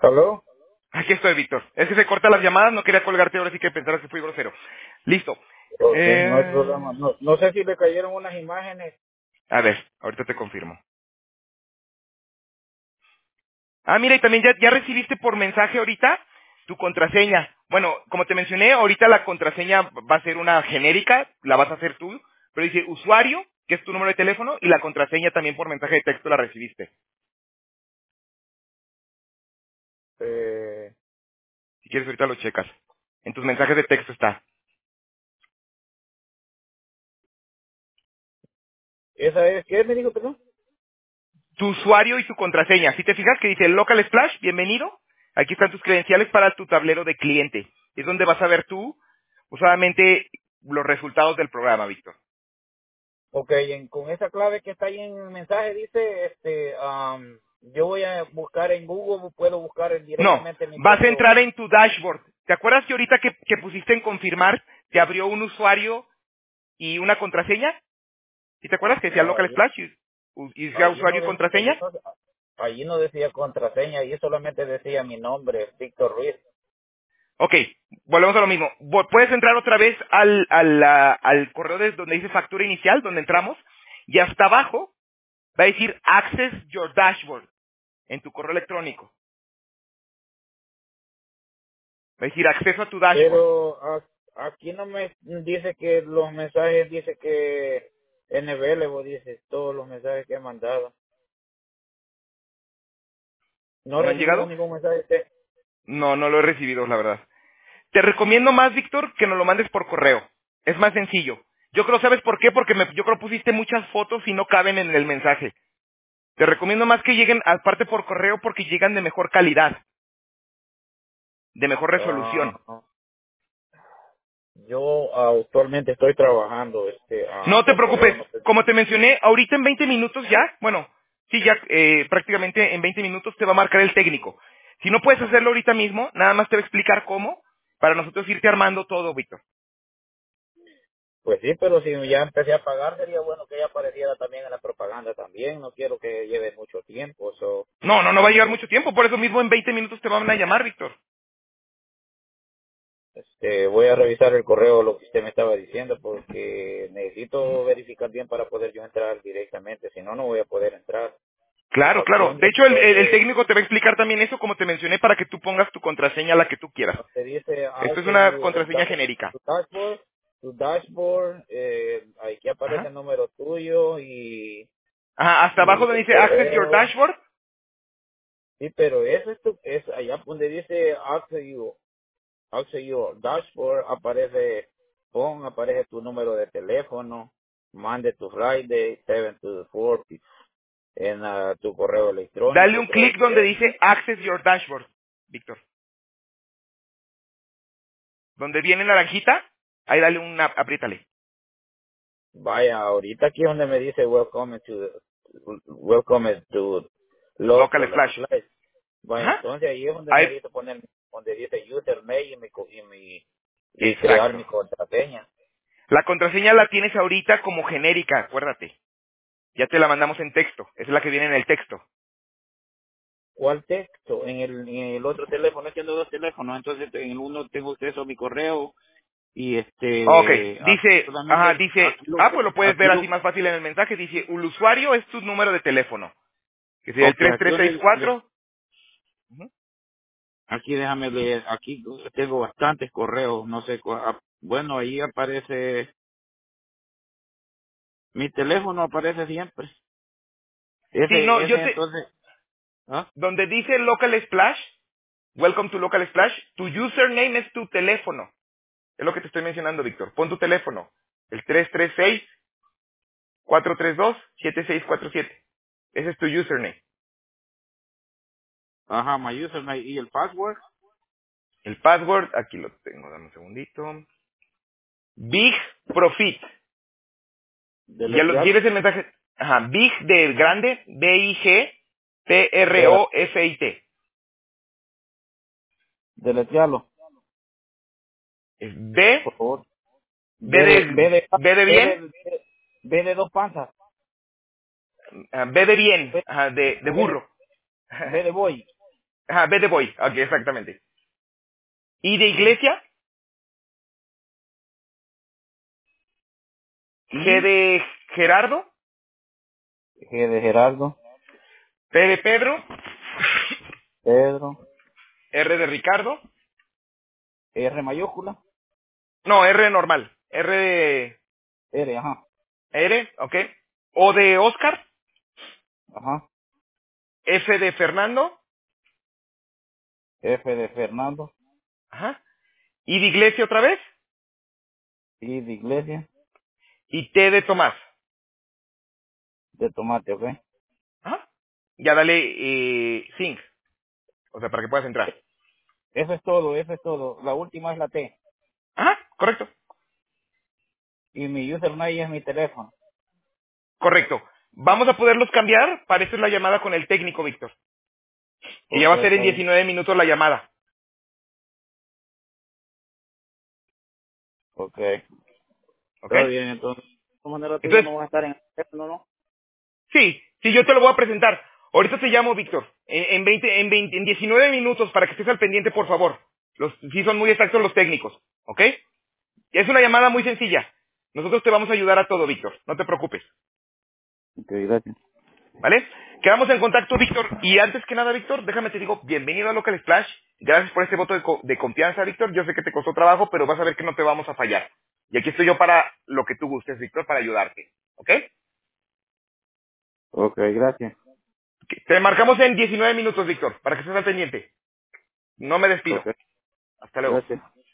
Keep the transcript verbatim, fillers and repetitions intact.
¿Aló? Aquí estoy, Víctor. Es que se cortan las llamadas, no quería colgarte ahora sí que pensaras que fui grosero. Listo. Ok, no hay problema. Eh... No, no sé si le cayeron unas imágenes. A ver, ahorita te confirmo. Ah, mira, y también ya, ya recibiste por mensaje ahorita tu contraseña. Bueno, como te mencioné, ahorita la contraseña va a ser una genérica, la vas a hacer tú, pero dice usuario, que es tu número de teléfono, y la contraseña también por mensaje de texto la recibiste. Eh, Si quieres ahorita lo checas. En tus mensajes de texto está. ¿Esa es qué me dijo, perdón? Tu usuario y tu contraseña. Si te fijas que dice Local Splash, bienvenido. Aquí están tus credenciales para tu tablero de cliente. Es donde vas a ver tú, usualmente, los resultados del programa, Víctor. Ok, en- con esa clave que está ahí en el mensaje dice, este, am, yo voy a buscar en Google, puedo buscar No, directamente mi vas a correo. entrar en tu dashboard. ¿Te acuerdas que ahorita que, que pusiste en confirmar, te abrió un usuario y una contraseña? ¿Y te acuerdas que decía No, Local allí, Splash y, y decía allí no, usuario y de- allí contraseña? no, allí no decía contraseña, allí solamente decía mi nombre, Víctor Ruiz. Ok, volvemos a lo mismo. Vo- Puedes entrar otra vez al, al, ah, al correo de donde dice factura inicial, donde entramos, y hasta abajo va a decir Access Your Dashboard en tu correo electrónico. Va a decir acceso a tu dashboard. Pero a- aquí no me dice que los mensajes, dice que N B L, vos dices, todos los mensajes que he mandado. No he ¿No han recibido llegado? ningún mensaje de usted. No, no lo he recibido, la verdad. Te recomiendo más, Víctor, que nos lo mandes por correo. Es más sencillo. Yo creo, ¿sabes por qué? Porque me- yo creo pusiste muchas fotos y no caben en el mensaje. Te recomiendo más que lleguen, aparte por correo, porque llegan de mejor calidad, de mejor resolución. Ah, yo ah, actualmente estoy trabajando, este, ah, No te por correo preocupes. no sé. Como te mencioné, ahorita en veinte minutos ya, bueno, sí, ya eh, prácticamente en veinte minutos te va a marcar el técnico. Si no puedes hacerlo ahorita mismo, nada más te va a explicar cómo, para nosotros irte armando todo, Víctor. Pues sí, pero si ya empecé a pagar, sería bueno que ya apareciera también en la propaganda también. No quiero que lleve mucho tiempo. So, No, no, no va a llevar mucho tiempo, por eso mismo en veinte minutos te van a llamar, Víctor. este, voy a revisar el correo, lo que usted me estaba diciendo, porque Ujú. necesito verificar bien para poder yo entrar directamente. Si no, no voy a poder entrar. Claro, Aquí claro. De donde, hecho, el, el- el donde, técnico te va a explicar también eso, como te mencioné, para que tú pongas tu contraseña, la que tú quieras. donde dice Esto es Alter una You, el contraseña da- genérica. tu dashboard, tu dashboard, eh, aquí aparece Ajá. el número tuyo y, Ajá, hasta y abajo donde el dice Access Your correo. Dashboard. Sí, pero eso es, tu, es allá donde dice Alter You, Alter Your Dashboard, aparece, pon, aparece tu número de teléfono, mande tu Friday, seven to four, en ah, tu correo Dale electrónico, un creo clic donde que es. dice Access Your Dashboard, Víctor. Donde viene naranjita, ahí dale una, apriétale. Vaya, ahorita aquí es donde me dice welcome to welcome to Local local Flash. place. Vaya, Ajá. entonces ahí es donde Ahí, necesito poner donde dice username y mi co- y mi y crear exacto. mi contraseña. La contraseña la tienes ahorita como genérica, acuérdate. Ya te la mandamos en texto. Esa es la que viene en el texto. ¿Cuál texto? En el, en el otro teléfono, tengo dos teléfonos, entonces en el uno tengo acceso a mi correo y Ok, este aquí dice, ajá, solamente dice, aquí lo ah, que pues lo puedes aquí ver así lo más fácil en el mensaje. Dice, el usuario es tu número de teléfono. Que sería el okay, tres aquí tres seis donde le- cuatro. Ujú. aquí déjame leer, aquí tengo bastantes correos, no sé cuál, ah, bueno, ahí aparece mi teléfono aparece siempre. Sí, no, Ese yo ese te, entonces, ¿ah? donde dice Local Splash, Welcome to Local Splash, tu username es tu teléfono. Es lo que te estoy mencionando, Víctor. Pon tu teléfono. El tres tres seis cuatro tres dos siete seis cuatro siete. Ese es tu username. Ajá, my username y el password El password, aquí lo tengo, dame un segundito. Big Profit. de Y ya lo, letrearlo, ¿quieres el mensaje? Ajá, Big de grande, B I G P R espera, O F I T. de letrearlo, Es B, por favor. B B de B de, de B de B bien, de, B de dos panzas, ah, B de bien, B, ajá, de, de B, burro. B de boy, Ajá, B de boy. Ok, exactamente. ¿Y de iglesia? G I, de Gerardo. G de Gerardo, P de Pedro. Pedro, R de Ricardo. R mayúscula, No, R normal. R de R, ajá, R, ok. O de Oscar. ajá, F de Fernando. F de Fernando, Ajá. ¿Y de iglesia otra vez? I de iglesia, Y T de Tomás. de tomate, ok. Ajá. Ya dale eh, sync. O sea, para que puedas entrar. Eso es todo, eso es todo. La última es la T. Ajá, correcto. Y mi username es mi teléfono. Correcto. Vamos a poderlos cambiar. Para eso es la llamada con el técnico, Víctor. Que ya Ok, va a ser en está bien. diecinueve minutos la llamada. Ok. ¿Ok? Está bien, entonces. De todas maneras, tú ya Entonces, no vas a estar en el teléfono, ¿no? sí, sí, yo te lo voy a presentar. Ahorita te llamo, Víctor. En, en, veinte, en, veinte, en diecinueve minutos para que estés al pendiente, por favor. Los, sí son muy exactos los técnicos. ¿Ok? Es una llamada muy sencilla. Nosotros te vamos a ayudar a todo, Víctor. No te preocupes. Ok, gracias. ¿Vale? Quedamos en contacto, Víctor. Y antes que nada, Víctor, déjame te digo, bienvenido a Local Splash. Gracias por este voto de, co- de confianza, Víctor. Yo sé que te costó trabajo, pero vas a ver que no te vamos a fallar. Y aquí estoy yo para lo que tú gustes, Víctor, para ayudarte. ¿Ok? Ok, gracias. Que- Te marcamos en diecinueve minutos, Víctor, para que estés al pendiente. No me despido. Ok, Hasta luego. gracias.